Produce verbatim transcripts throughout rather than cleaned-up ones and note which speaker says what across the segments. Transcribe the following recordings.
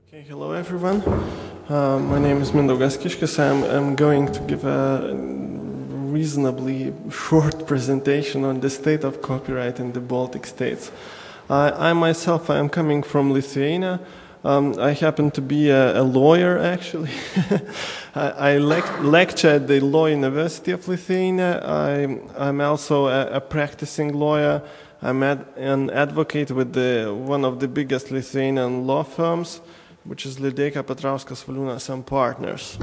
Speaker 1: Okay, hello everyone. Uh, my name is Mindaugas Kiškis. I'm, I'm going to give a reasonably short presentation on the state of copyright in the Baltic states. I, I myself, I am coming from Lithuania. Um, I happen to be a, a lawyer, actually. I, I lec lecture at the Law University of Lithuania. I, I'm also a, a practicing lawyer. I'm ad, an advocate with the, one of the biggest Lithuanian law firms, which is Lideika Petrauskas Valiūnas and Partners.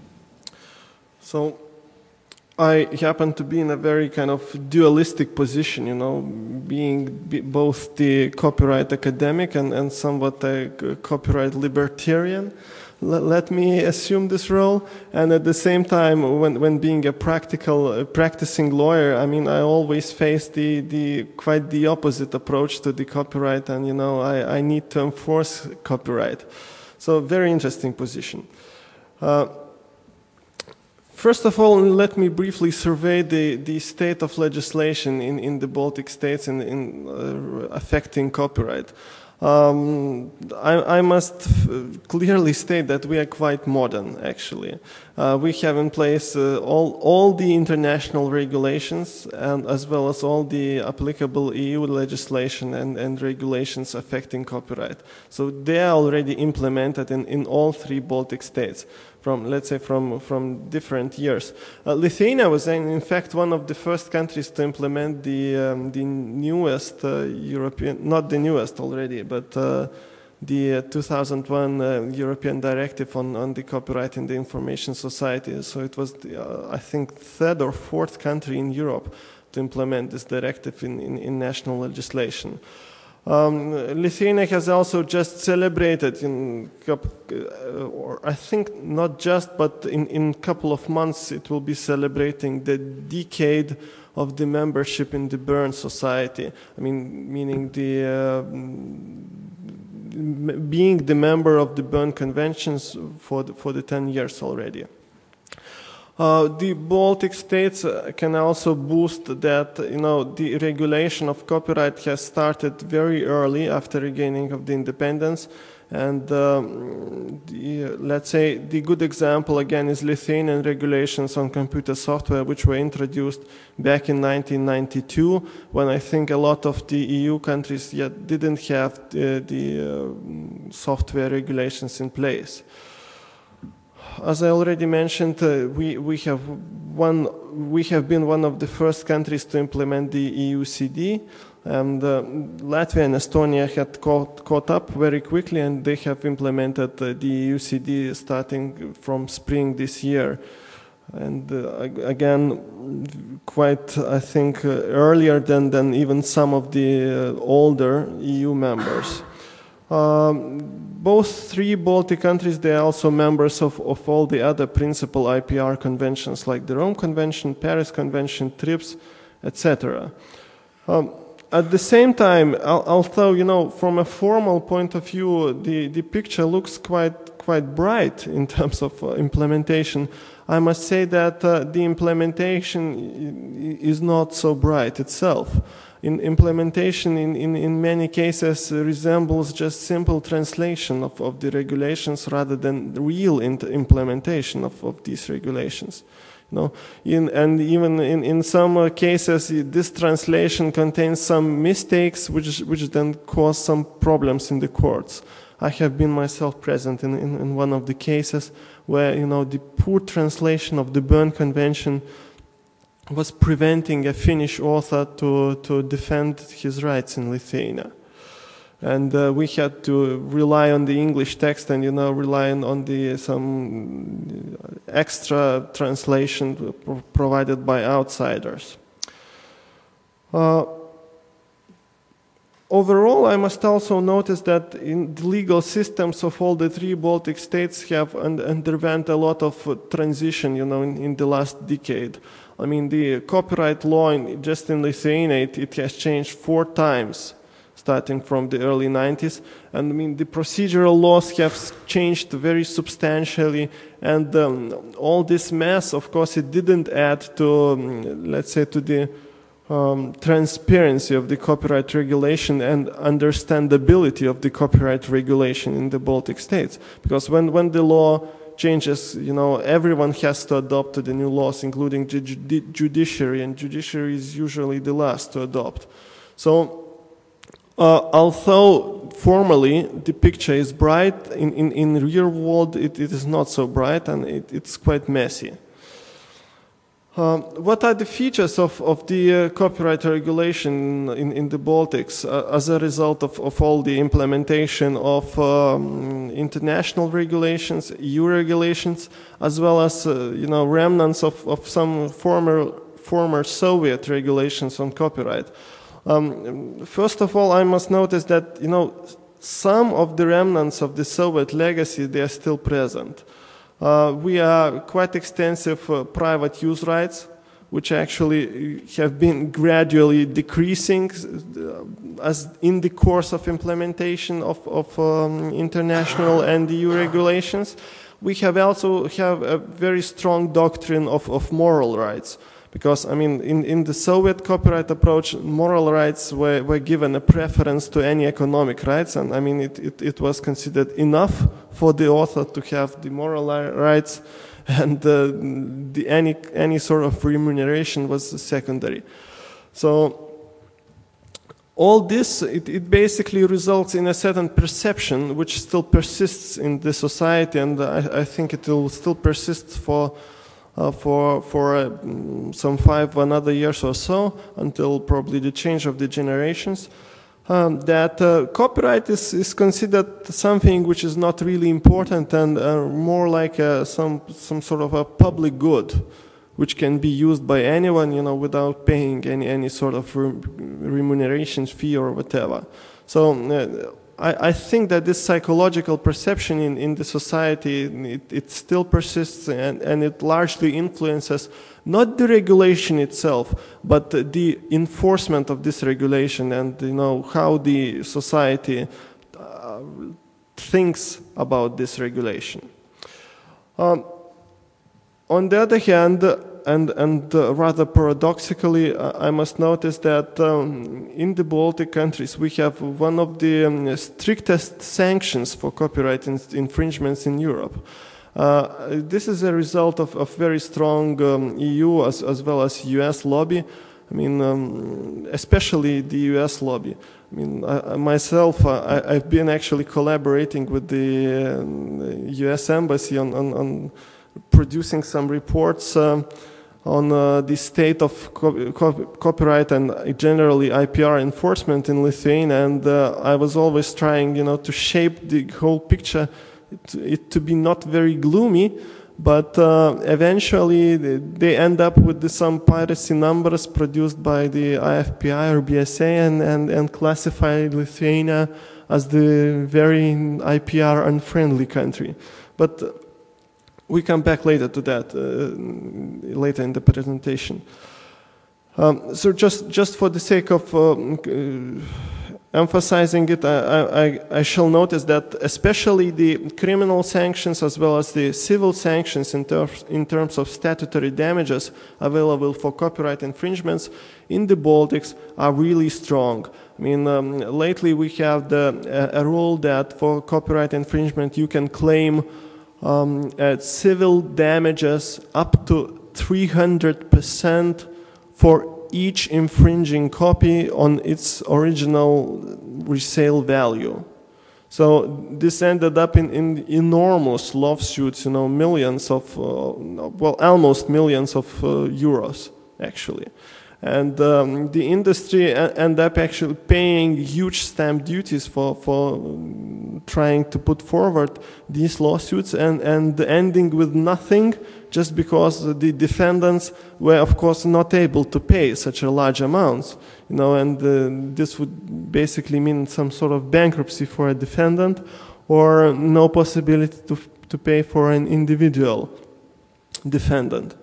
Speaker 1: So I happen to be in a very kind of dualistic position, you know, being be both the copyright academic and, and somewhat a copyright libertarian. L let me assume this role, and at the same time, when, when being a practical, uh, practicing lawyer, I mean, I always face the, the quite the opposite approach to the copyright, and you know, I, I need to enforce copyright. So, very interesting position. Uh, First of all, let me briefly survey the, the state of legislation in, in the Baltic states in, in uh, affecting copyright. Um, I, I must clearly state that we are quite modern, actually. Uh, we have in place uh, all, all the international regulations and as well as all the applicable E U legislation and, and regulations affecting copyright. So they are already implemented in, in all three Baltic states. From, let's say, from, from different years. Uh, Lithuania was, in fact, one of the first countries to implement the, um, the newest uh, European, not the newest already, but uh, the uh, two thousand one uh, European directive on, on the copyright in the information society. So it was, the, uh, I think, third or fourth country in Europe to implement this directive in, in, in national legislation. Um, Lithuania has also just celebrated, in, uh, or I think not just, but in in a couple of months it will be celebrating the decade of the membership in the Berne Society. I mean, meaning the uh, being the member of the Berne Conventions for the, for the ten years already. Uh, the Baltic states uh, can also boost that, you know, the regulation of copyright has started very early after regaining of the independence. And um, the, let's say the good example again is Lithuanian regulations on computer software, which were introduced back in nineteen ninety-two, when I think a lot of the E U countries yet didn't have the, the uh, software regulations in place. As I already mentioned, uh, we, we, have one, we have been one of the first countries to implement the E U C D, and uh, Latvia and Estonia had caught, caught up very quickly, and they have implemented uh, the E U C D starting from spring this year. And uh, again, quite, I think, uh, earlier than, than even some of the uh, older E U members. Um, both three Baltic countries, they are also members of, of all the other principal I P R conventions like the Rome Convention, Paris Convention, TRIPS, et cetera. Um, at the same time, although, you know, from a formal point of view, the, the picture looks quite, quite bright in terms of uh, implementation, I must say that uh, the implementation is not so bright itself. In implementation, in, in, in many cases, uh, resembles just simple translation of, of the regulations rather than real implementation of, of these regulations. You know, in, and even in, in some uh, cases, this translation contains some mistakes which, which then cause some problems in the courts. I have been myself present in, in, in one of the cases where, you know, the poor translation of the Berne Convention was preventing a Finnish author to, to defend his rights in Lithuania. And uh, we had to rely on the English text and, you know, rely on the, some extra translation provided by outsiders. Uh, Overall, I must also notice that in the legal systems of all the three Baltic states have un underwent a lot of uh, transition, you know, in, in the last decade. I mean, the copyright law in, just in Lithuania, it, it has changed four times, starting from the early nineties. And I mean, the procedural laws have changed very substantially. And um, all this mess, of course, it didn't add to, um, let's say, to the um, transparency of the copyright regulation and understandability of the copyright regulation in the Baltic states. Because when, when the law changes, you know, everyone has to adopt to the new laws, including the ju judiciary, and judiciary is usually the last to adopt. So, uh, although formally the picture is bright, in, in, in real world it, it is not so bright, and it, it's quite messy. Um, what are the features of, of the uh, copyright regulation in, in the Baltics uh, as a result of, of all the implementation of um, international regulations, E U regulations, as well as uh, you know, remnants of, of some former, former Soviet regulations on copyright? Um, first of all, I must notice that you know, some of the remnants of the Soviet legacy, they are still present. Uh, we are quite extensive uh, private use rights, which actually have been gradually decreasing uh, as in the course of implementation of, of um, international and E U regulations. We have also have a very strong doctrine of, of moral rights. Because, I mean, in, in the Soviet copyright approach, moral rights were, were given a preference to any economic rights, and I mean, it, it, it was considered enough for the author to have the moral rights, and uh, the, any, any sort of remuneration was secondary. So, all this, it, it basically results in a certain perception which still persists in the society, and I, I think it will still persist for Uh, for for uh, some five another years or so, until probably the change of the generations, um, that uh, copyright is, is considered something which is not really important, and uh, more like a, some some sort of a public good, which can be used by anyone, you know, without paying any any sort of re remuneration fee or whatever. So. Uh, I, I think that this psychological perception in, in the society, it, it still persists, and, and it largely influences not the regulation itself, but the enforcement of this regulation, and you know how the society uh, thinks about this regulation. Um, on the other hand, and, and uh, rather paradoxically, uh, I must notice that um, in the Baltic countries we have one of the um, strictest sanctions for copyright in infringements in Europe. Uh, this is a result of, of very strong um, E U as, as well as U S lobby. I mean, um, especially the U S lobby. I mean, I, myself, uh, I, I've been actually collaborating with the uh, U S Embassy on, on, on producing some reports um, on uh, the state of co co copyright and generally I P R enforcement in Lithuania, and uh, I was always trying, you know, to shape the whole picture, it, it to be not very gloomy, but uh, eventually they end up with the, some piracy numbers produced by the I F P I or B S A, and, and, and classify Lithuania as the very I P R unfriendly country. But uh, we come back later to that, uh, later in the presentation. Um, so just, just for the sake of um, uh, emphasizing it, I, I, I shall notice that especially the criminal sanctions as well as the civil sanctions in, ter in terms of statutory damages available for copyright infringements in the Baltics are really strong. I mean, um, lately we have the, a, a rule that for copyright infringement you can claim Um, uh, civil damages up to three hundred percent for each infringing copy on its original resale value. So this ended up in, in enormous lawsuits, you know, millions of, uh, well, almost millions of uh, euros, actually. And um, the industry ended up actually paying huge stamp duties for, for trying to put forward these lawsuits, and, and ending with nothing just because the defendants were, of course, not able to pay such a large amounts. You know, and uh, this would basically mean some sort of bankruptcy for a defendant, or no possibility to, to pay for an individual defendant.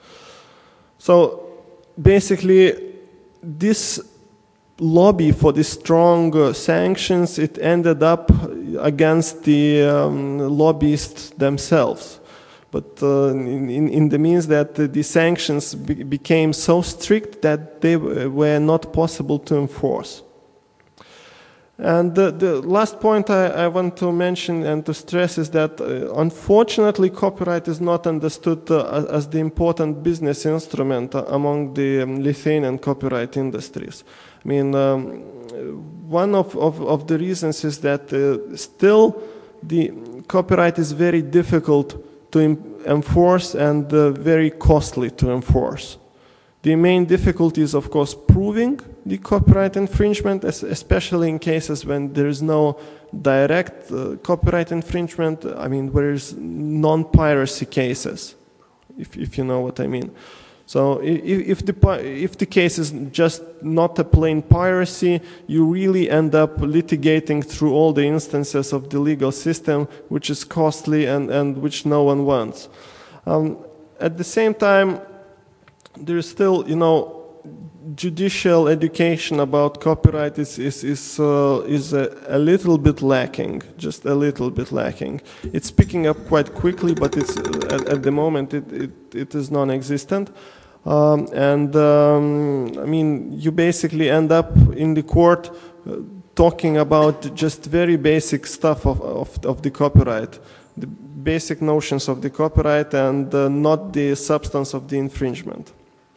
Speaker 1: So basically, this lobby for the strong uh, sanctions, it ended up against the um, lobbyists themselves. but uh, in, in, in the means that the sanctions be became so strict that they were not possible to enforce. And the, the last point I, I want to mention and to stress is that uh, unfortunately copyright is not understood uh, as, as the important business instrument uh, among the um, Lithuanian copyright industries. I mean, um, one of, of, of the reasons is that uh, still the copyright is very difficult to enforce and uh, very costly to enforce. The main difficulty is, of course, proving the copyright infringement, especially in cases when there is no direct uh, copyright infringement, I mean, where there's non-piracy cases, if, if you know what I mean. So if, if, the, if the case is just not a plain piracy, you really end up litigating through all the instances of the legal system, which is costly and, and which no one wants. Um, at the same time, there is still, you know, judicial education about copyright is is is uh, is a, a little bit lacking, just a little bit lacking. It's picking up quite quickly, but it's at, at the moment it it, it is non-existent. Um, and um, I mean, you basically end up in the court uh, talking about just very basic stuff of of, of the copyright, the basic notions of the copyright, and uh, not the substance of the infringement.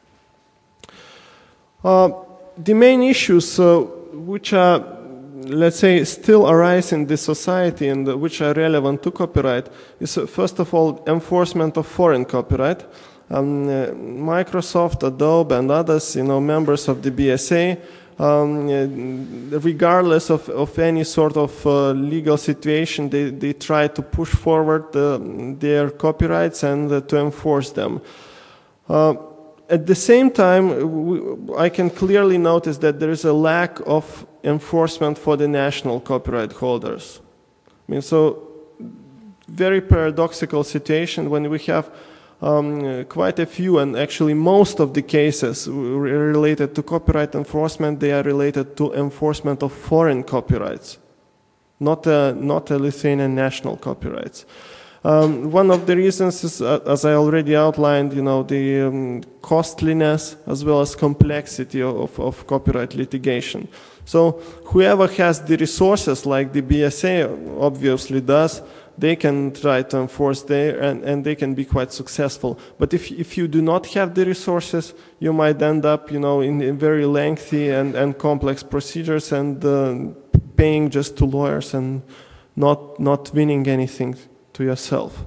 Speaker 1: Uh, the main issues uh, which are, let's say, still arise in this society and uh, which are relevant to copyright is, uh, first of all, enforcement of foreign copyright. Um, uh, Microsoft, Adobe, and others, you know, members of the B S A, um, uh, regardless of, of any sort of uh, legal situation, they, they try to push forward uh, their copyrights and uh, to enforce them. Uh, At the same time, I can clearly notice that there is a lack of enforcement for the national copyright holders. I mean, so very paradoxical situation when we have um, quite a few, and actually most of the cases related to copyright enforcement, they are related to enforcement of foreign copyrights, not a, not a Lithuanian national copyrights. Um, one of the reasons is, uh, as I already outlined, you know, the um, costliness as well as complexity of, of copyright litigation. So whoever has the resources, like the B S A obviously does, they can try to enforce there and, and they can be quite successful. But if, if you do not have the resources, you might end up, you know, in, in very lengthy and, and complex procedures and uh, paying just to lawyers and not, not winning anything to yourself.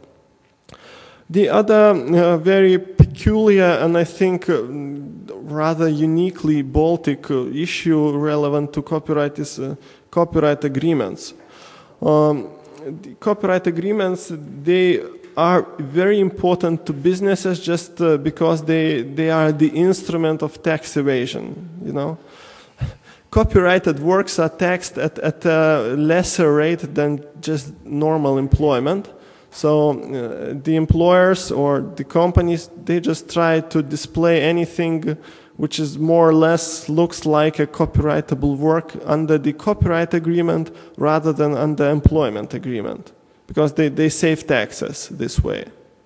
Speaker 1: The other uh, very peculiar and I think uh, rather uniquely Baltic uh, issue relevant to copyright is uh, copyright agreements. Um, the copyright agreements, they are very important to businesses just uh, because they, they are the instrument of tax evasion, you know. Copyrighted works are taxed at, at a lesser rate than just normal employment. So uh, the employers or the companies, they just try to display anything which is more or less looks like a copyrightable work under the copyright agreement rather than under employment agreement, because they, they save taxes this way.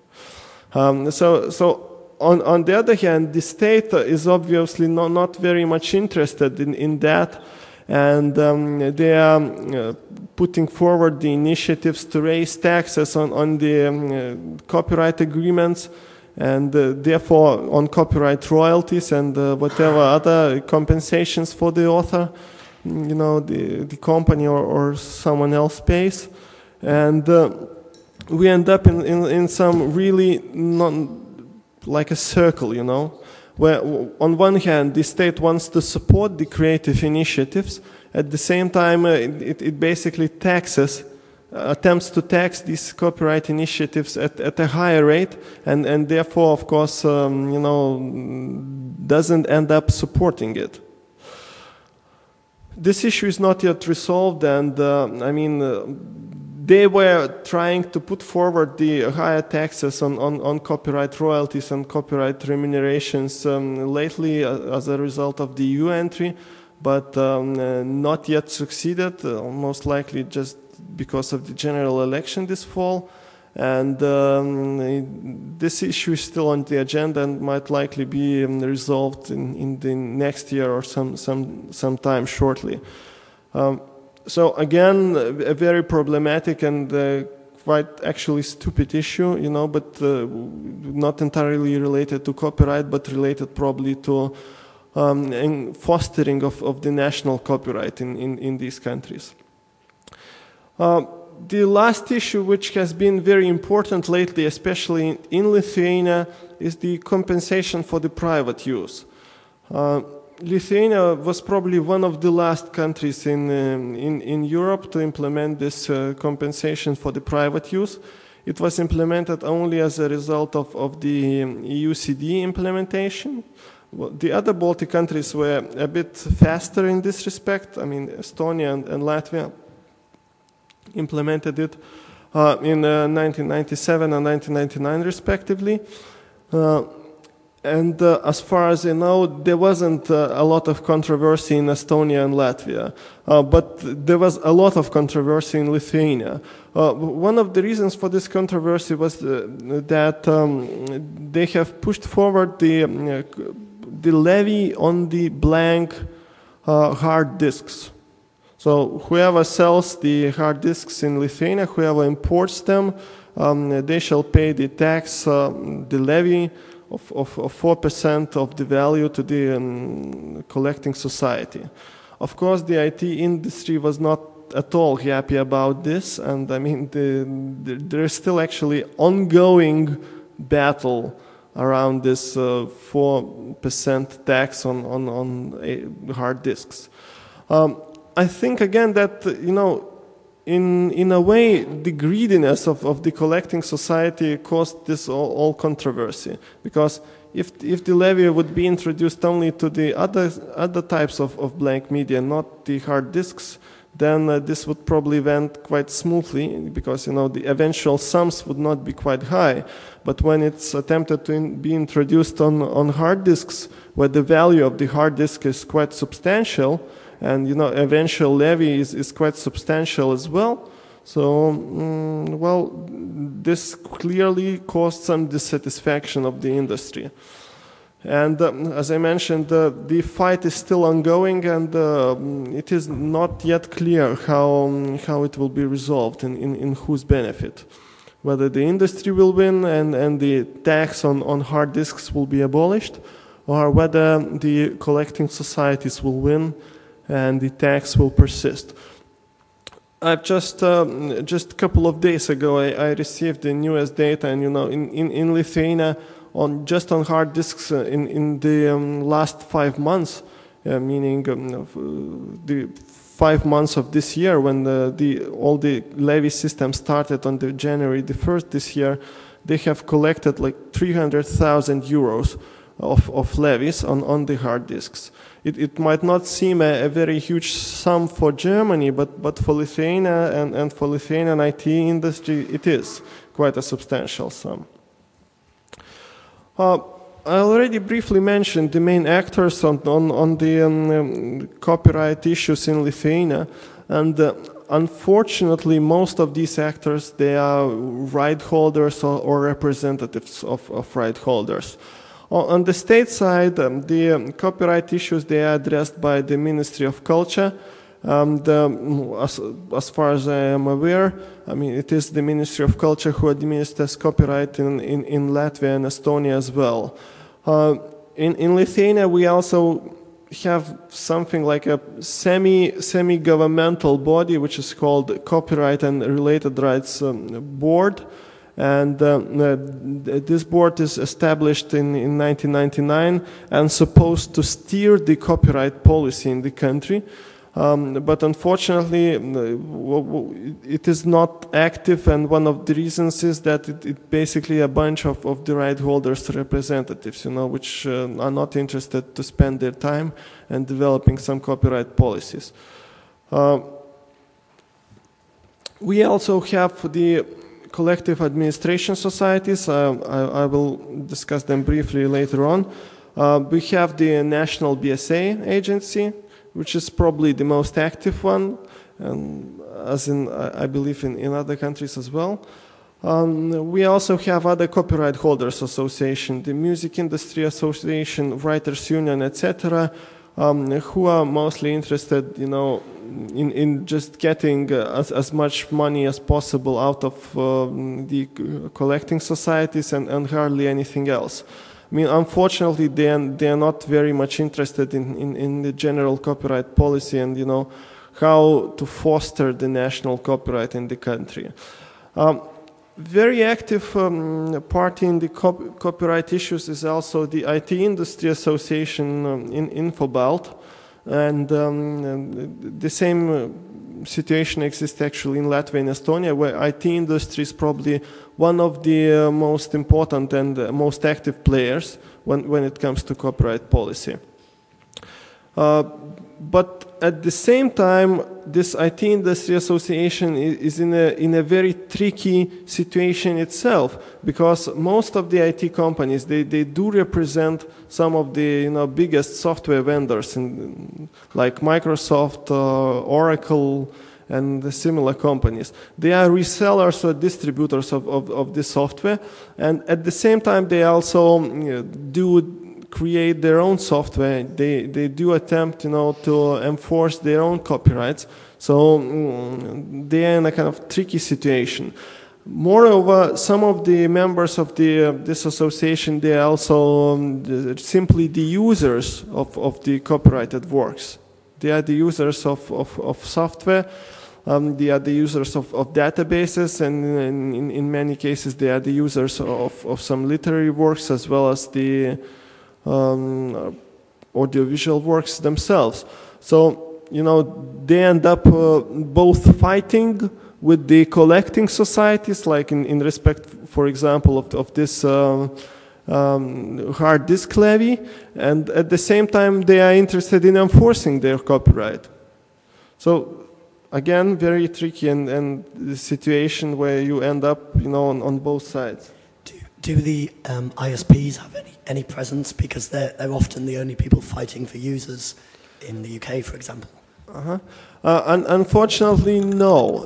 Speaker 1: Um, so so on, on the other hand, the state is obviously not, not very much interested in, in that, and um, they are uh, putting forward the initiatives to raise taxes on, on the um, uh, copyright agreements and uh, therefore on copyright royalties and uh, whatever other compensations for the author, you know, the, the company or, or someone else pays. And uh, we end up in, in, in some really non, like a circle, you know, where on one hand the state wants to support the creative initiatives, at the same time uh, it, it basically taxes, uh, attempts to tax these copyright initiatives at, at a higher rate, and, and therefore of course um, you know, doesn't end up supporting it. This issue is not yet resolved, and uh, I mean uh, they were trying to put forward the higher taxes on, on, on copyright royalties and copyright remunerations um, lately uh, as a result of the E U entry, but um, uh, not yet succeeded, uh, most likely just because of the general election this fall. And um, this issue is still on the agenda and might likely be um, resolved in, in the next year or some, some, some time shortly. Um, so again, a very problematic and uh, quite actually stupid issue, you know, but uh, not entirely related to copyright, but related probably to um, fostering of, of the national copyright in, in, in these countries. Uh, The last issue, which has been very important lately, especially in Lithuania, is the compensation for the private use. Uh, Lithuania was probably one of the last countries in, um, in, in Europe to implement this uh, compensation for the private use. It was implemented only as a result of, of the E U C D implementation. Well, the other Baltic countries were a bit faster in this respect. I mean, Estonia and, and Latvia implemented it uh, in uh, nineteen ninety-seven and nineteen ninety-nine respectively. Uh, and uh, as far as I know, there wasn't uh, a lot of controversy in Estonia and Latvia, uh, but there was a lot of controversy in Lithuania. Uh, one of the reasons for this controversy was uh, that um, they have pushed forward the, uh, the levy on the blank uh, hard disks. So whoever sells the hard disks in Lithuania, whoever imports them, um, they shall pay the tax, uh, the levy of, of, of four percent of the value to the um, collecting society. Of course, the I T industry was not at all happy about this, and I mean, the, the, there is still actually ongoing battle around this uh, four percent tax on, on, on hard disks. Um, I think again that, you know, in in a way, the greediness of, of the collecting society caused this all, all controversy. Because if if the levy would be introduced only to the other other types of, of blank media, not the hard disks, then uh, this would probably went quite smoothly, because, you know, the eventual sums would not be quite high. But when it's attempted to in, be introduced on, on hard disks, where the value of the hard disk is quite substantial, and, you know, eventual levy is, is quite substantial as well. So, um, well, this clearly caused some dissatisfaction of the industry. And um, as I mentioned, uh, the fight is still ongoing, and uh, it is not yet clear how, um, how it will be resolved, in, in, in whose benefit. Whether the industry will win and, and the tax on, on hard disks will be abolished, or whether the collecting societies will win and the tax will persist. I've just um, just a couple of days ago I, I received the newest data, and, you know, in, in, in Lithuania, on just on hard disks uh, in in the um, last five months, uh, meaning um, the five months of this year, when the, the all the levy system started on the January the first this year, they have collected like three hundred thousand euros of of levies on on the hard disks. It, it might not seem a, a very huge sum for Germany, but, but for Lithuania and, and for Lithuanian I T industry, it is quite a substantial sum. Uh, I already briefly mentioned the main actors on, on, on the um, um, copyright issues in Lithuania, and uh, unfortunately most of these actors, they are right holders or, or representatives of, of right holders. On the state side, um, the um, copyright issues, they are addressed by the Ministry of Culture. Um, the, as, as far as I am aware, I mean, it is the Ministry of Culture who administers copyright in, in, in Latvia and Estonia as well. Uh, in, in Lithuania, we also have something like a semi, semi-governmental body, which is called Copyright and Related Rights um, Board. And uh, this board is established in, in nineteen ninety-nine and supposed to steer the copyright policy in the country. Um, but unfortunately, it is not active, and one of the reasons is that it, it basically a bunch of, of the right holders representatives, you know, which uh, are not interested to spend their time in developing some copyright policies. Uh, we also have the collective administration societies. Uh, I, I will discuss them briefly later on. Uh, we have the National B S A agency, which is probably the most active one, and as in, I believe, in, in other countries as well. Um, we also have other copyright holders association, the Music Industry Association, Writers Union, et cetera, um, who are mostly interested, you know, in, in just getting uh, as, as much money as possible out of um, the collecting societies and, and hardly anything else. I mean, unfortunately, they are, they are not very much interested in, in, in the general copyright policy and, you know, how to foster the national copyright in the country. Um, very active um, party in the cop copyright issues is also the I T Industry Association um, in Infobalt, and um, the same uh, situation exists actually in Latvia and Estonia, where I T industry is probably one of the uh, most important and uh, most active players when, when it comes to copyright policy. Uh, but at the same time, this I T Industry Association is in a, in a very tricky situation itself, because most of the I T companies, they, they do represent some of the you know, biggest software vendors, in, like Microsoft, uh, Oracle, and similar companies. They are resellers or distributors of, of, of this software, and at the same time they also you know, do create their own software. They, they do attempt, you know, to enforce their own copyrights. So mm, they are in a kind of tricky situation. Moreover, some of the members of the, uh, this association, they are also um, the, simply the users of, of the copyrighted works. They are the users of, of, of software. Um, they are the users of, of databases, and in, in many cases they are the users of, of some literary works as well as the Um, audiovisual works themselves. So, you know, they end up uh, both fighting with the collecting societies, like in, in respect, for example, of, of this uh, um, hard disk levy, and at the same time they are interested in enforcing their copyright. So, again, very tricky, and, and the situation where you end up, you know, on, on both sides.
Speaker 2: Do the um, I S Ps have any, any presence? Because they're, they're often the only people fighting for users in the U K, for example.
Speaker 1: Uh-huh. Uh, un unfortunately, no.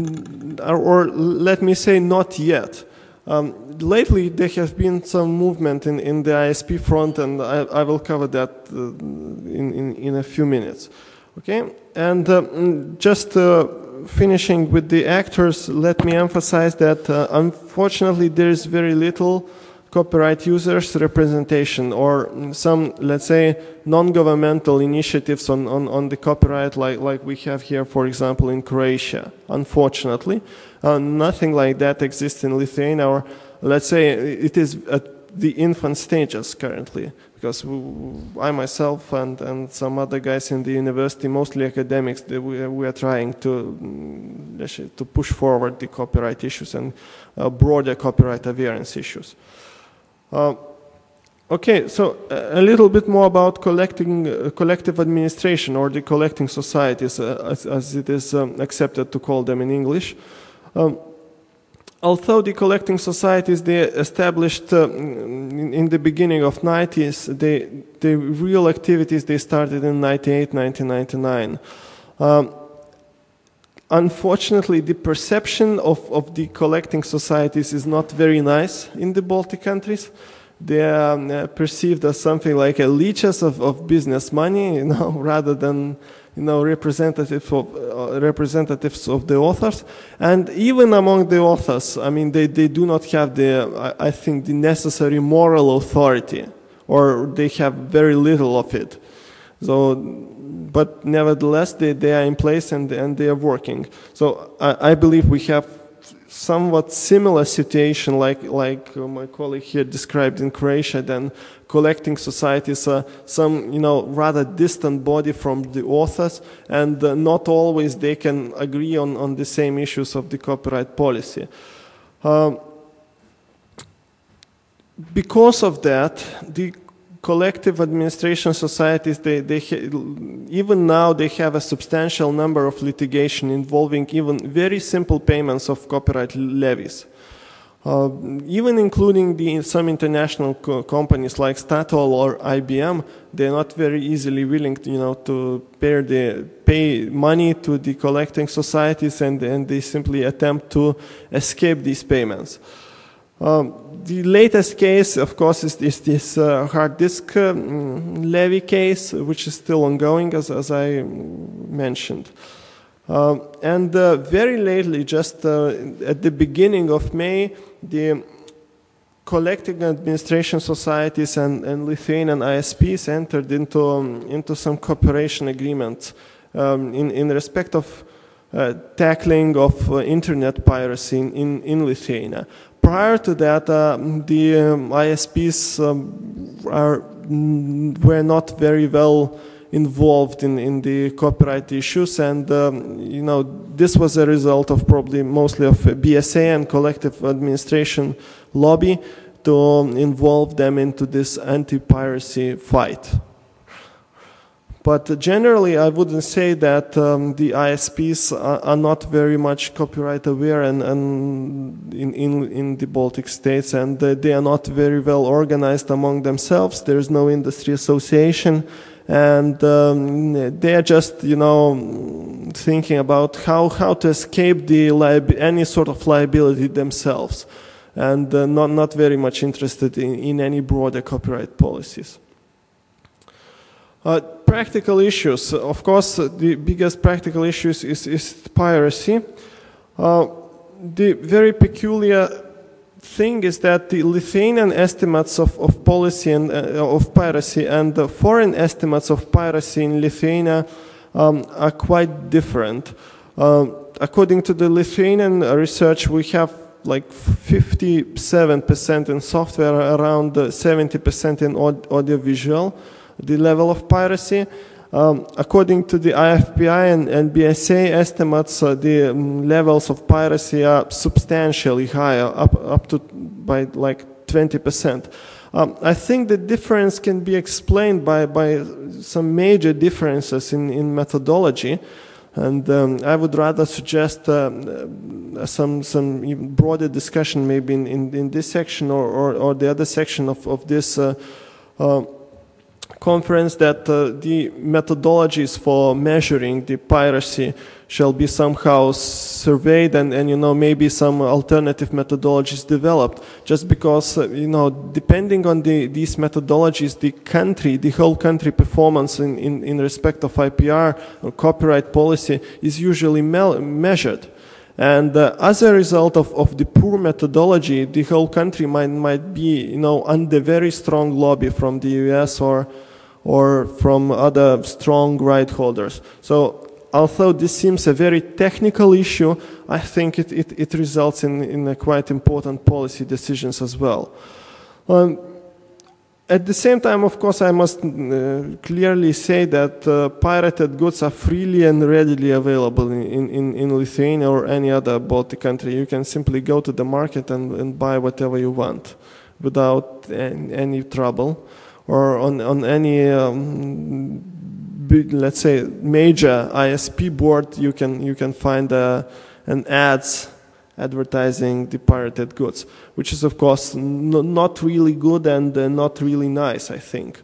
Speaker 1: Or, or let me say, not yet. Um, lately, there has been some movement in, in the I S P front, and I, I will cover that uh, in, in, in a few minutes. Okay? And uh, just uh, finishing with the actors, let me emphasize that uh, unfortunately there is very little copyright users representation, or some, let's say, non-governmental initiatives on, on, on the copyright, like, like we have here, for example, in Croatia. Unfortunately, uh, nothing like that exists in Lithuania, or let's say it is at the infant stages currently, because I myself and, and some other guys in the university, mostly academics, we are, we are trying to, to push forward the copyright issues and uh, broader copyright awareness issues. Uh, okay, so a little bit more about collecting, uh, collective administration, or the collecting societies, uh, as, as it is um, accepted to call them in English. Um, Although the collecting societies, they established uh, in, in the beginning of nineties, they, the real activities, they started in ninety-eight, nineteen ninety-nine. Um, unfortunately, the perception of, of the collecting societies is not very nice in the Baltic countries. They are um, uh, perceived as something like a leeches of, of business money, you know, rather than you know, representative of, uh, representatives of the authors. And even among the authors, I mean, they, they do not have the, I, I think, the necessary moral authority, or they have very little of it. So, but nevertheless, they, they are in place, and, and they are working. So I, I believe we have somewhat similar situation, like, like uh, my colleague here described in Croatia. Then collecting societies are some, you know, rather distant body from the authors, and uh, not always they can agree on, on the same issues of the copyright policy. Um, because of that, the collective administration societies, they, they even now they have a substantial number of litigation involving even very simple payments of copyright levies. Uh, even including the, some international co companies like Statoil or I B M, they're not very easily willing to, you know, to pay, the, pay money to the collecting societies, and, and they simply attempt to escape these payments. Um, the latest case, of course, is, is this uh, hard disk um, levy case, which is still ongoing, as, as I mentioned. Um, and uh, very lately, just uh, at the beginning of May, the collecting administration societies and, and Lithuanian I S Ps entered into, um, into some cooperation agreements um, in, in respect of uh, tackling of uh, internet piracy in, in, in Lithuania. Prior to that, uh, the um, I S Ps um, are, were not very well involved in, in the copyright issues, and um, you know, this was a result of probably mostly of B S A and collective administration lobby to um, involve them into this anti-piracy fight. But uh, generally, I wouldn't say that um, the I S Ps are, are not very much copyright aware and, and in, in, in the Baltic states, and uh, they are not very well organized among themselves. There is no industry association. And um, they are just, you know, thinking about how, how to escape the any sort of liability themselves, and uh, not, not very much interested in, in any broader copyright policies. Uh, practical issues. Of course, uh, the biggest practical issue is, is, is piracy. Uh, the very peculiar thing is that the Lithuanian estimates of, of policy and uh, of piracy and the foreign estimates of piracy in Lithuania um, are quite different. Uh, according to the Lithuanian research, we have like fifty-seven percent in software, around seventy percent in aud audiovisual, the level of piracy. Um, according to the I F P I and, and B S A estimates, uh, the um, levels of piracy are substantially higher, up, up to by like twenty percent. Um, I think the difference can be explained by, by some major differences in, in methodology, and um, I would rather suggest uh, some, some even broader discussion maybe in, in, in this section or, or, or the other section of, of this uh, uh, conference, that uh, the methodologies for measuring the piracy shall be somehow surveyed, and, and you know, maybe some alternative methodologies developed, just because uh, you know, depending on the, these methodologies, the country, the whole country performance in, in, in respect of I P R or copyright policy is usually measured. And uh, as a result of, of the poor methodology, the whole country might, might be, you know, under very strong lobby from the U S or, or from other strong right holders. So although this seems a very technical issue, I think it, it, it results in, in a quite important policy decisions as well. Um, At the same time, of course, I must uh, clearly say that uh, pirated goods are freely and readily available in, in, in Lithuania or any other Baltic country. You can simply go to the market and, and buy whatever you want without any, any trouble. Or on, on any, um, big, let's say, major I S P board, you can, you can find uh, an ads advertising the pirated goods, which is of course not really good and uh, not really nice, I think,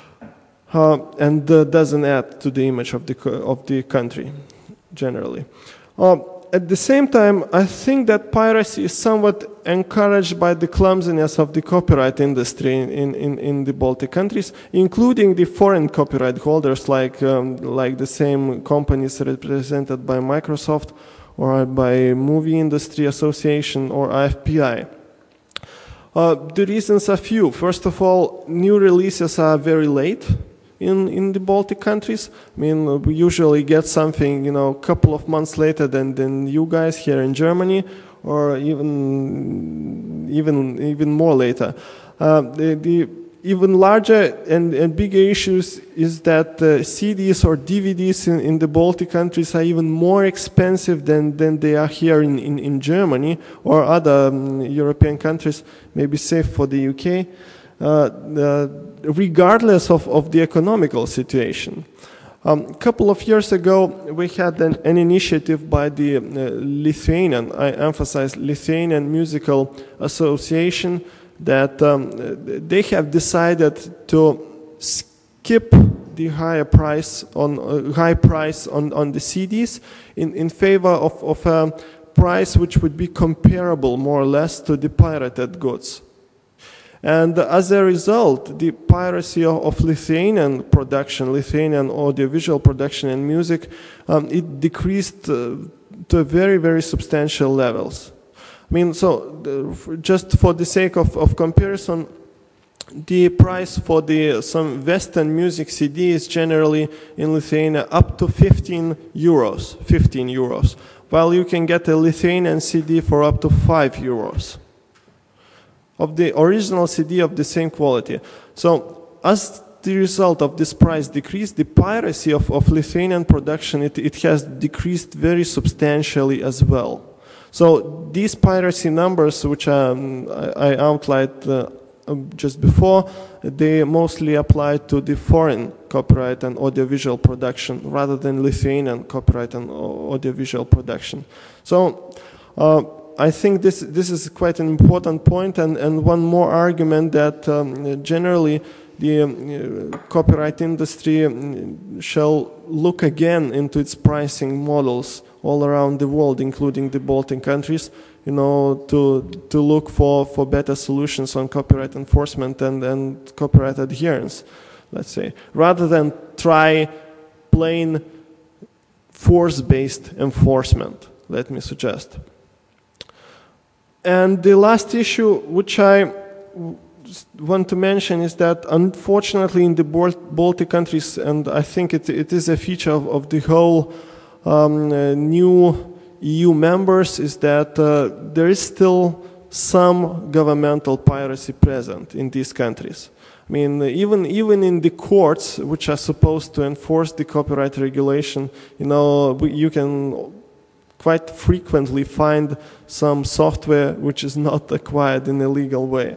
Speaker 1: uh, and uh, doesn't add to the image of the of the country generally. Uh, at the same time, I think that piracy is somewhat encouraged by the clumsiness of the copyright industry in in, in the Baltic countries, including the foreign copyright holders, like um, like the same companies represented by Microsoft, or by Movie Industry Association or I F P I. Uh, the reasons are few. First of all, new releases are very late in, in the Baltic countries. I mean, we usually get something, you know, a couple of months later than, than you guys here in Germany, or even, even, even more later. Uh, the, the Even larger and, and bigger issues is that uh, C Ds or D V Ds in, in the Baltic countries are even more expensive than, than they are here in, in, in Germany or other um, European countries, maybe save for the U K, uh, uh, regardless of, of the economical situation. Um, a couple of years ago, we had an, an initiative by the uh, Lithuanian, I emphasize Lithuanian Musical Association, that um, they have decided to skip the higher price on uh, high price on, on the C Ds in, in favor of, of a price which would be comparable more or less to the pirated goods. And as a result, the piracy of, of Lithuanian production, Lithuanian audiovisual production and music, um, it decreased uh, to very, very substantial levels. I mean, so uh, just for the sake of, of comparison, the price for the some Western music C D is generally in Lithuania up to fifteen euros, fifteen euros, while you can get a Lithuanian C D for up to five euros. Of the original C D of the same quality. So as the result of this price decrease, the piracy of, of Lithuanian production, it, it has decreased very substantially as well. So these piracy numbers, which um, I, I outlined uh, just before, they mostly apply to the foreign copyright and audiovisual production rather than Lithuanian copyright and audiovisual production. So uh, I think this, this is quite an important point, and, and one more argument that um, generally the um, copyright industry um, shall look again into its pricing models all around the world, including the Baltic countries, you know, to, to look for, for better solutions on copyright enforcement and, and copyright adherence, let's say, rather than try plain force-based enforcement, let me suggest. And the last issue which I want to mention is that unfortunately in the Baltic countries, and I think it, it is a feature of, of the whole um, uh, new E U members, is that uh, there is still some governmental piracy present in these countries. I mean, even, even in the courts, which are supposed to enforce the copyright regulation, you know, you can quite frequently find some software which is not acquired in a legal way.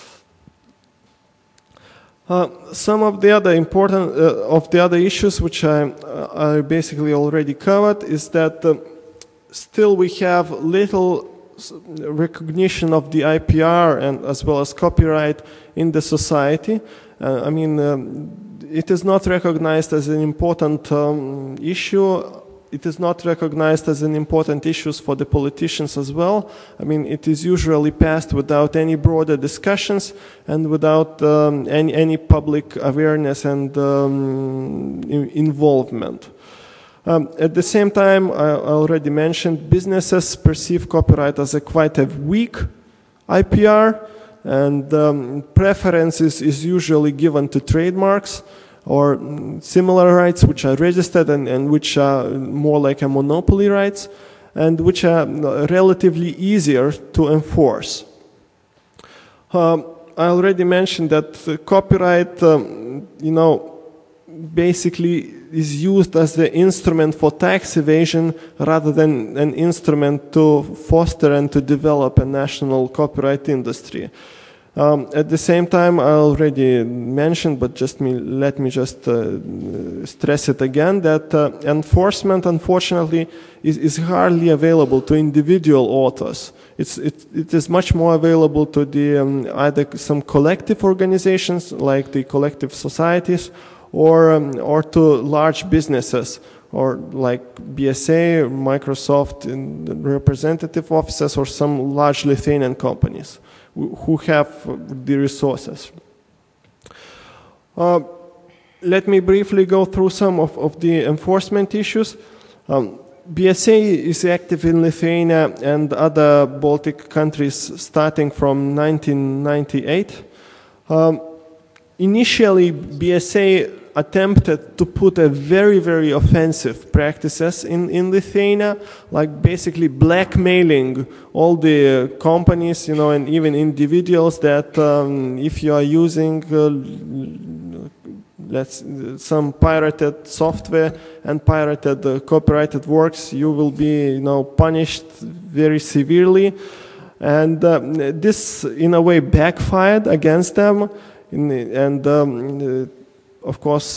Speaker 1: Uh, some of the other important uh, of the other issues which I, uh, I basically already covered is that uh, still we have little recognition of the I P R and as well as copyright in the society. Uh, I mean, um, it is not recognized as an important um, issue. It is not recognized as an important issue for the politicians as well. I mean, it is usually passed without any broader discussions and without um, any, any public awareness and um, involvement. Um, at the same time, I already mentioned, businesses perceive copyright as a quite a weak I P R, and um, preference is, is usually given to trademarks or similar rights which are registered and, and which are more like a monopoly rights and which are relatively easier to enforce. Um, I already mentioned that uh, copyright, um, you know, basically is used as the instrument for tax evasion rather than an instrument to foster and to develop a national copyright industry. Um, at the same time, I already mentioned, but just me, let me just uh, stress it again, that uh, enforcement, unfortunately, is, is hardly available to individual authors. It's, it, it is much more available to the, um, either some collective organizations, like the collective societies, or, um, or to large businesses, or like B S A, Microsoft, and representative offices, or some large Lithuanian companies who have the resources. Uh, let me briefly go through some of, of the enforcement issues. Um, B S A is active in Lithuania and other Baltic countries starting from nineteen ninety-eight. Um, initially, B S A attempted to put a very, very offensive practices in, in Lithuania, like basically blackmailing all the companies, you know, and even individuals that um, if you are using uh, let's, some pirated software and pirated uh, copyrighted works, you will be, you know, punished very severely. And uh, this, in a way, backfired against them. In, and um, uh, of course,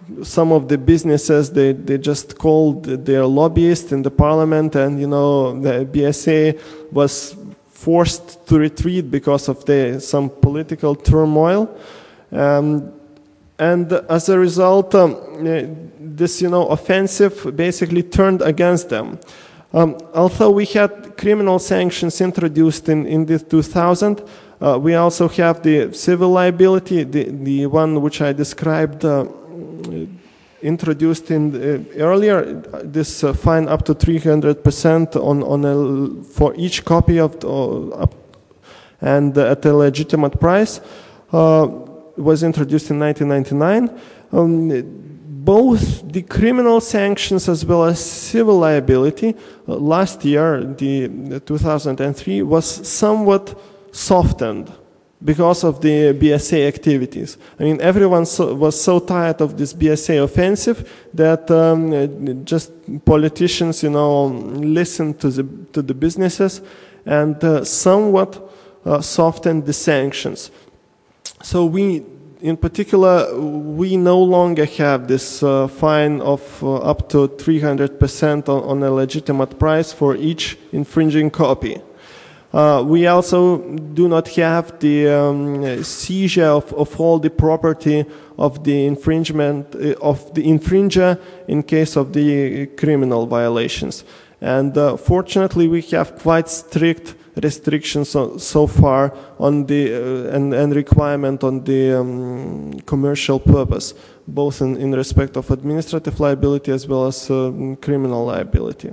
Speaker 1: some of the businesses, they, they just called their lobbyists in the parliament, and you know the B S A was forced to retreat because of the, some political turmoil. Um, and as a result, um, this you know offensive basically turned against them. Um, although we had criminal sanctions introduced in, in the two thousand, uh, we also have the civil liability, the, the one which I described uh, introduced in the, uh, earlier, this uh, fine up to three hundred percent on, on a, for each copy of the, uh, up, and uh, at a legitimate price, uh, was introduced in nineteen ninety-nine. Um, Both the criminal sanctions as well as civil liability uh, last year, the, the two thousand three, was somewhat softened because of the B S A activities. I mean, everyone so, was so tired of this B S A offensive that um, just politicians, you know, listened to the to the businesses and uh, somewhat uh, softened the sanctions. So we. In particular, we no longer have this uh, fine of uh, up to three hundred percent on, on a legitimate price for each infringing copy. Uh, we also do not have the um, seizure of, of all the property of the infringement uh, of the infringer in case of the criminal violations. And uh, fortunately, we have quite strict restrictions so, so far on the uh, and, and requirement on the um, commercial purpose, both in, in respect of administrative liability as well as uh, criminal liability.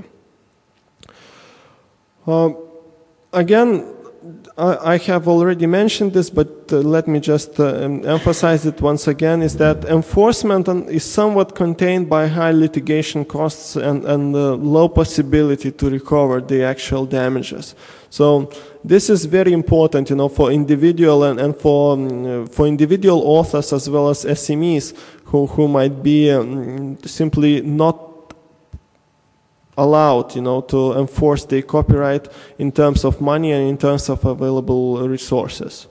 Speaker 1: Uh, again, I, I have already mentioned this, but uh, let me just uh, emphasize it once again, is that enforcement on, is somewhat contained by high litigation costs and, and uh, low possibility to recover the actual damages. So this is very important, you know, for individual and, and for um, for individual authors as well as S M Es who who might be um, simply not allowed, you know, to enforce the copyright in terms of money and in terms of available resources.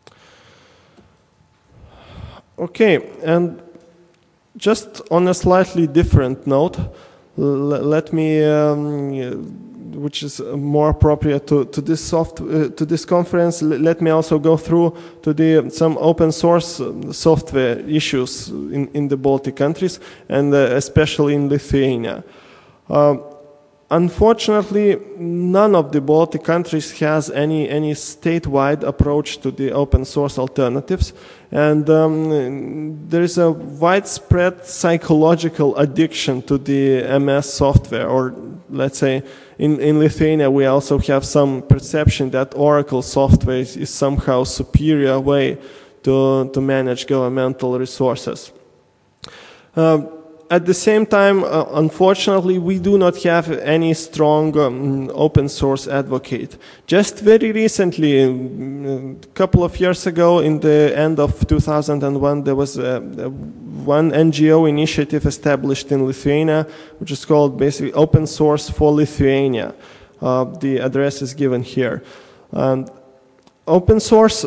Speaker 1: Okay, and just on a slightly different note, let me. Um, which is more appropriate to, to this soft uh, to this conference. L let me also go through to the some open source software issues in, in the Baltic countries and uh, especially in Lithuania. Uh, unfortunately, none of the Baltic countries has any any statewide approach to the open source alternatives, and um, there is a widespread psychological addiction to the M S software, or let's say in, in Lithuania we also have some perception that Oracle software is, is somehow superior way to, to manage governmental resources. Uh, at the same time, uh, unfortunately, we do not have any strong um, open source advocate. Just very recently, a couple of years ago, in the end of two thousand one, there was a, a one N G O initiative established in Lithuania, which is called basically Open Source for Lithuania. Uh, the address is given here. And open source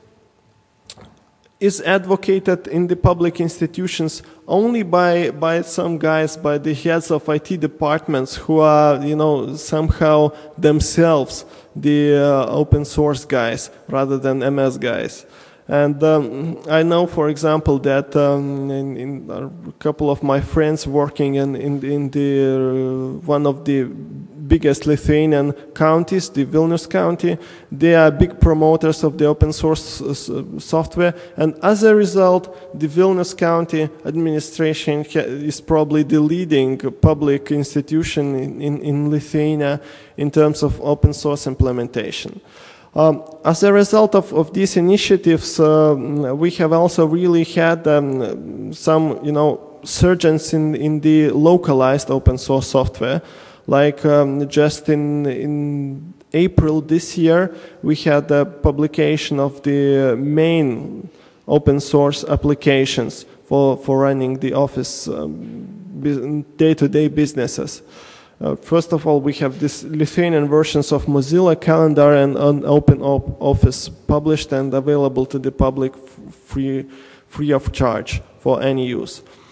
Speaker 1: is advocated in the public institutions only by by some guys, by the heads of I T departments who are, you know, somehow themselves the uh, open source guys rather than M S guys. And um, I know, for example, that um, in, in a couple of my friends working in in, in the uh, one of the biggest Lithuanian counties, the Vilnius County, they are big promoters of the open source uh, software, and as a result, the Vilnius County administration is probably the leading public institution in, in, in Lithuania in terms of open source implementation. Um, as a result of, of these initiatives, uh, we have also really had um, some, you know, surgeons in, in the localized open source software. Like um, just in, in April this year, we had the publication of the main open source applications for, for running the office um, day-to-day businesses. Uh, first of all, we have this Lithuanian versions of Mozilla Calendar and an Open Office published and available to the public free, free of charge for any use.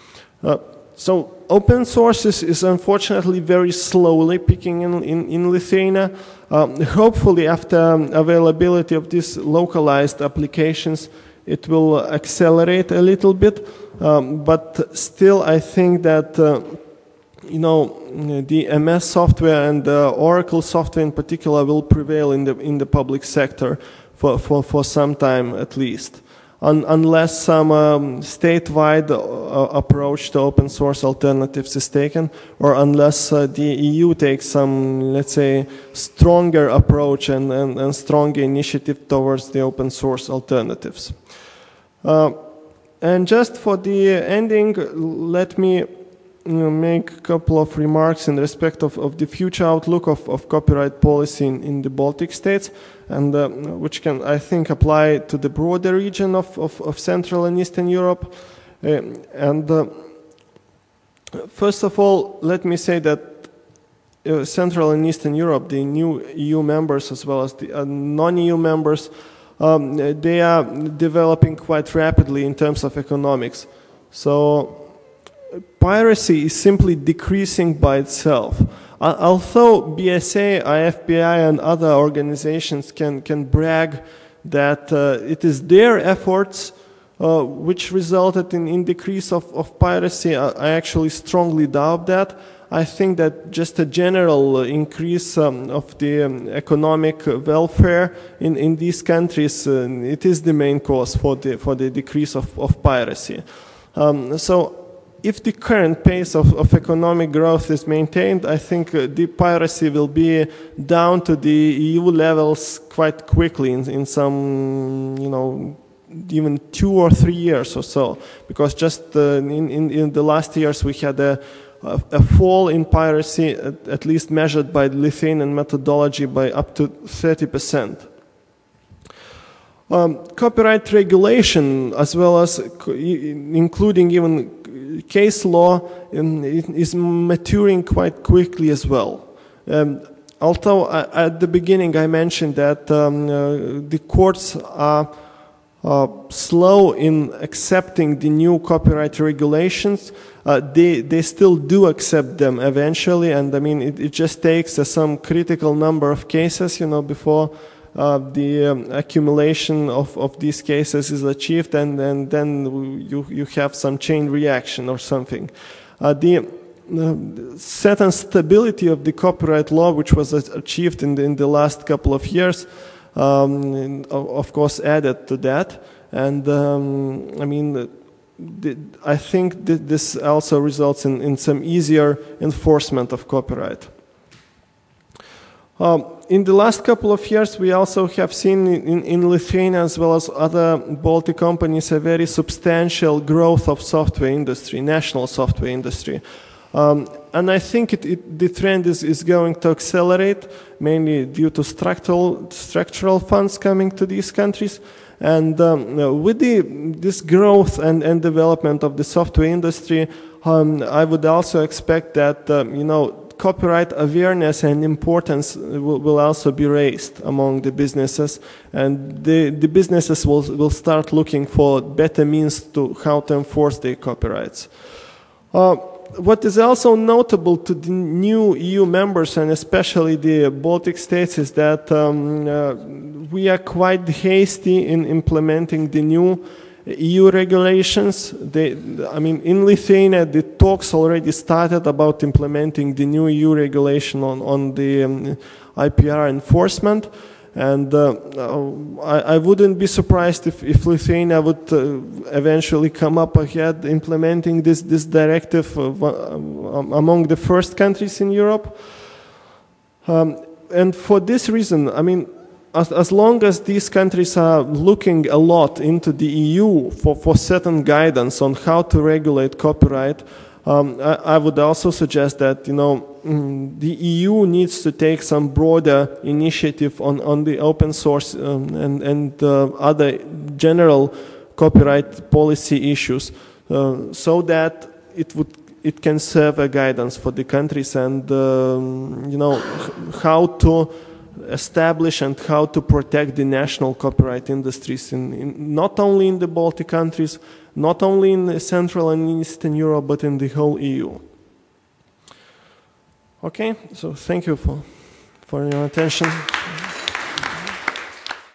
Speaker 1: Uh, so open source is, is unfortunately very slowly picking in, in, in Lithuania. Um, hopefully after um, availability of these localized applications, it will accelerate a little bit. Um, but still I think that uh, you know, the M S software and the Oracle software in particular will prevail in the in the public sector for, for, for some time at least. Un, unless some um, statewide uh, approach to open source alternatives is taken, or unless uh, the E U takes some, let's say, stronger approach and, and, and stronger initiative towards the open source alternatives. Uh, and just for the ending, let me you know, make a couple of remarks in respect of, of the future outlook of, of copyright policy in, in the Baltic states, and uh, which can, I think, apply to the broader region of, of, of Central and Eastern Europe. Uh, and uh, first of all, let me say that uh, Central and Eastern Europe, the new E U members as well as the uh, non-E U members, um, they are developing quite rapidly in terms of economics. So piracy is simply decreasing by itself. Uh, although B S A, I F P I and other organizations can, can brag that uh, it is their efforts uh, which resulted in, in decrease of, of piracy, I, I actually strongly doubt that. I think that just a general increase um, of the um, economic welfare in, in these countries, uh, it is the main cause for the, for the decrease of, of piracy. Um, so if the current pace of, of economic growth is maintained, I think uh, the piracy will be down to the E U levels quite quickly in, in some, you know, even two or three years or so. Because just uh, in, in, in the last years we had a, a, a fall in piracy, at, at least measured by the Lithuanian methodology, by up to thirty percent. Um, copyright regulation, as well as including even case law, um, is maturing quite quickly as well. Um, although uh, at the beginning I mentioned that um, uh, the courts are uh, slow in accepting the new copyright regulations, uh, they, they still do accept them eventually, and I mean it, it just takes uh, some critical number of cases, you know, before Uh, the um, accumulation of, of these cases is achieved, and, and then you, you have some chain reaction or something. Uh, the uh, certain stability of the copyright law, which was achieved in the, in the last couple of years, um, of course added to that. And um, I mean, the, I think that this also results in, in some easier enforcement of copyright. Um, in the last couple of years, we also have seen in, in Lithuania as well as other Baltic companies a very substantial growth of software industry, national software industry. Um, and I think it, it, the trend is, is going to accelerate, mainly due to structural, structural funds coming to these countries. And um, with the, this growth and, and development of the software industry, um, I would also expect that, um, you know, copyright awareness and importance will, will also be raised among the businesses, and the, the businesses will, will start looking for better means to how to enforce their copyrights. Uh, what is also notable to the new E U members, and especially the Baltic states, is that um, uh, we are quite hasty in implementing the new E U regulations. They, I mean, in Lithuania, the talks already started about implementing the new E U regulation on, on the um, I P R enforcement. And uh, I, I wouldn't be surprised if, if Lithuania would uh, eventually come up ahead implementing this, this directive uh, among the first countries in Europe. Um, and for this reason, I mean, As, as long as these countries are looking a lot into the E U for, for certain guidance on how to regulate copyright, um, I, I would also suggest that, you know, mm, the E U needs to take some broader initiative on, on the open source um, and, and uh, other general copyright policy issues, uh, so that it would it can serve a guidance for the countries and, um, you know, how to establish and how to protect the national copyright industries in, in not only in the Baltic countries, not only in Central and Eastern Europe, but in the whole E U. Okay, so thank you for, for your attention.